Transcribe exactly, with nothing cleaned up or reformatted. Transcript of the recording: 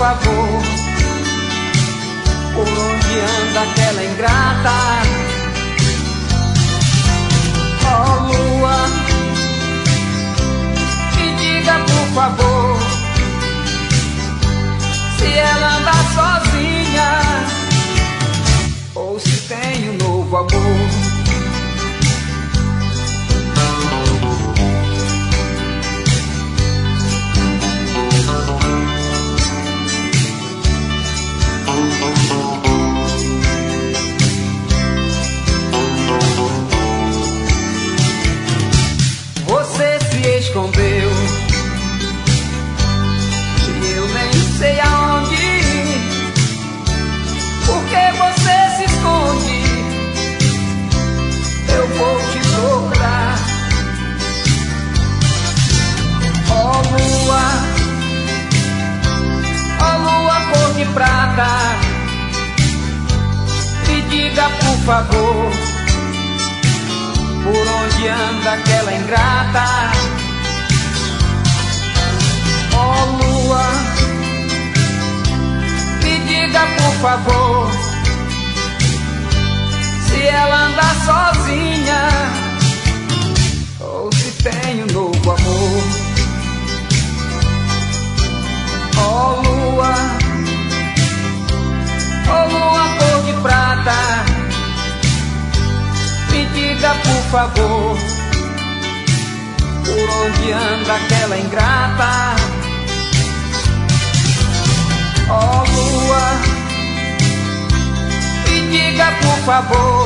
favor, por onde anda aquela ingrata? Ó lua, me diga por favor, se ela anda sozinha ou se tem um novo amor. Você se escondeu e eu nem sei aonde ir. Por que você se esconde? Eu vou te procurar. Ó lua, ó lua cor de prata, me diga por favor, por onde anda aquela ingrata? Ó lua, me diga por favor, se ela anda sozinha ou se tem um novo amor. Ó lua, ó lua cor de prata, me diga por favor, por onde anda aquela ingrata? Ó lua, me diga por favor,